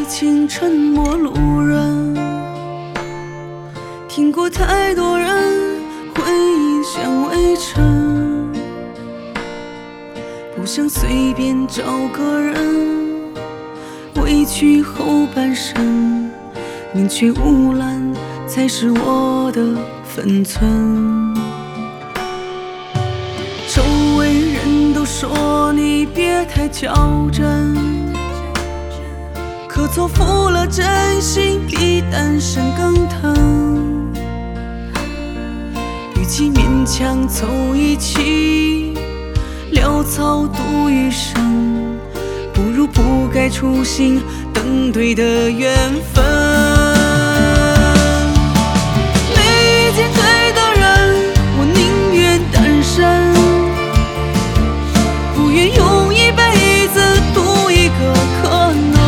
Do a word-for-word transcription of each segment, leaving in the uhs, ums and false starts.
情沉默路人，听过太多人回忆像微尘，不想随便找个人委屈后半生，宁缺毋滥才是我的分寸。周围人都说你别太较真，可错付了真心比单身更疼。与其勉强凑一起潦草度余生，不如不该初心等对的缘分。没遇见对的人，我宁愿单身，不愿用一辈子赌一个可能。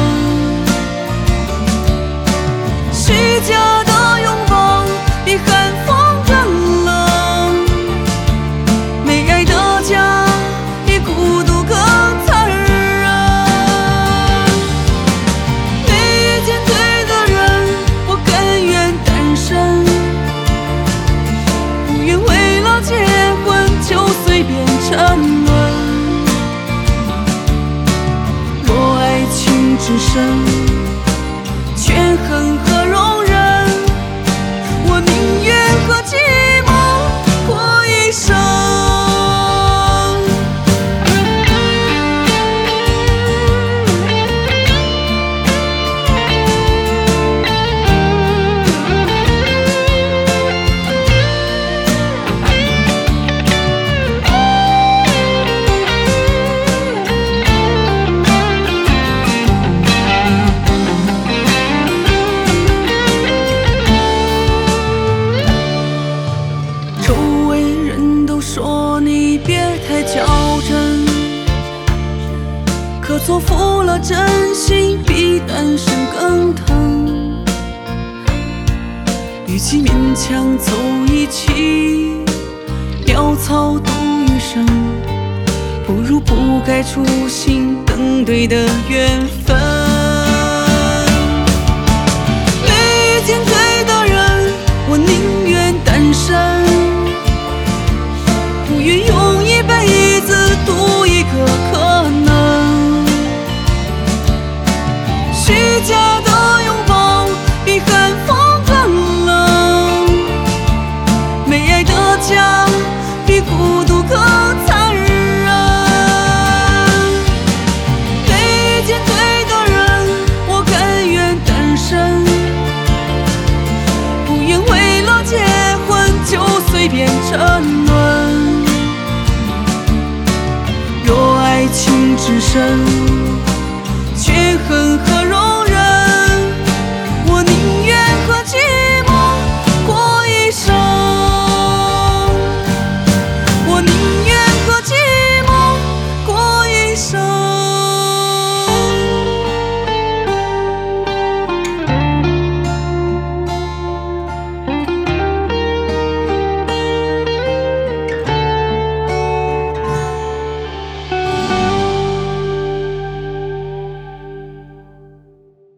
虚假的拥抱比寒风更冷，没爱的家比孤独更残忍。没遇见对的人，我甘愿单身，不愿为了结婚就随便沉沦。若爱情只剩权衡和容忍，我宁愿和寂寞过一生。周围人都说你别太较真，可错付了真心比单身更疼。与其勉强凑一起潦草度余生，不如不该初心等对的缘分。没遇见对的人，我宁愿单身，不愿用一辈子赌一个可能。虚假的拥抱比寒风更冷，没爱的家比孤独更残忍。没遇见对的人，我甘愿单身，不愿为了结婚就随便沉沦。若爱情只剩